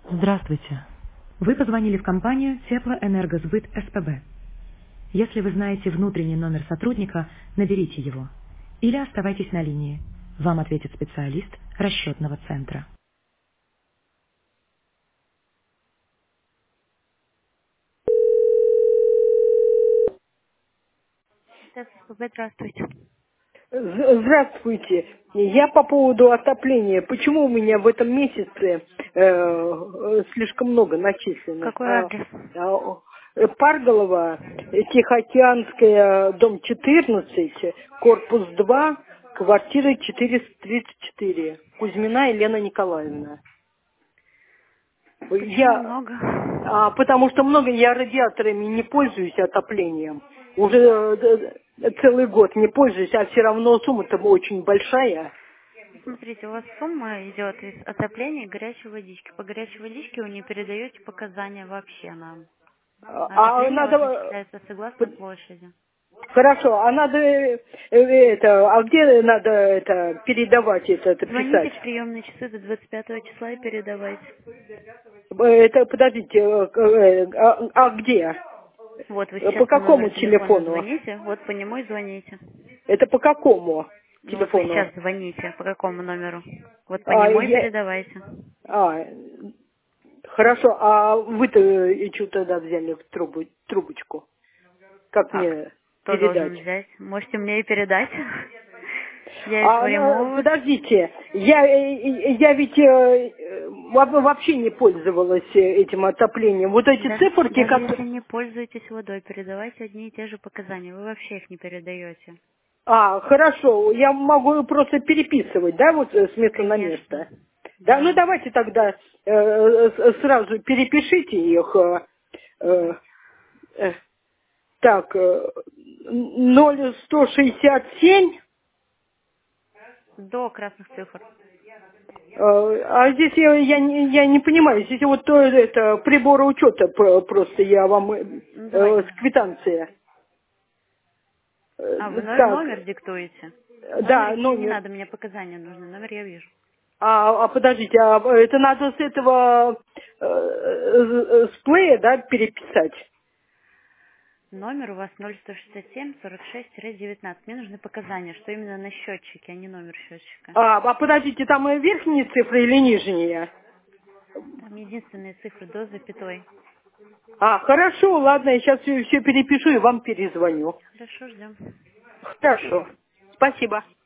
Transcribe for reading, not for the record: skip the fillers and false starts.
Здравствуйте. Вы позвонили в компанию Теплоэнергосбыт СПБ. Если вы знаете внутренний номер сотрудника, наберите его. Или оставайтесь на линии. Вам ответит специалист расчетного центра. СПБ, здравствуйте. Здравствуйте. Я по поводу отопления. Почему у меня в этом месяце слишком много начислено? Какой адрес? Парголова, Тихоокеанская, дом 14, корпус 2, квартира 434. Кузьмина Елена Николаевна. Почему Я, много? потому что много я радиаторами не пользуюсь отоплением. Уже целый год не пользуюсь, а все равно сумма-то очень большая. Смотрите, у вас сумма идет из отопления и горячей водички. По горячей водичке вы не передаете показания вообще нам. А Отопление у вас надо... начисляется согласно площади. Хорошо, а надо а где надо это передавать это Звоните писать? в приемные часы до 25 числа и передавайте. Это подождите, а где? Вот вы По сейчас по какому номеру телефона телефону? звоните, вот по нему и звоните. Это по какому Ну вот вы телефону? сейчас звоните, по какому номеру? Вот по А, нему и я, передавайте. а, хорошо, а вы-то что тогда взяли в трубочку? Как А мне кто передать? должен взять? Можете мне и передать. Я и своему... Подождите, я ведь вообще не пользовалась этим отоплением. Вот эти циферки, Даже как... если не пользуетесь водой, передавайте одни и те же показания. Вы вообще их не передаете. Хорошо, я могу просто переписывать, да, вот с места на Конечно. место. Да, ну Да. давайте тогда сразу перепишите их. Э, э, так, 0167. До красных цифр. А здесь я не понимаю, здесь вот это приборы учета просто я вам Ну, с давайте. квитанции. А, вы Так, номер диктуете? Номер да, мне не номер. надо, мне показания нужны. Номер я вижу. Подождите, это надо с этого с плея, да, переписать? Номер у вас 0167-46-19. Мне нужны показания, что именно на счетчике, а не номер счетчика. Подождите, там верхние цифры или нижние? Там единственные цифры до запятой. Хорошо, ладно, я сейчас все перепишу и вам перезвоню. Хорошо, ждем. Хорошо, спасибо.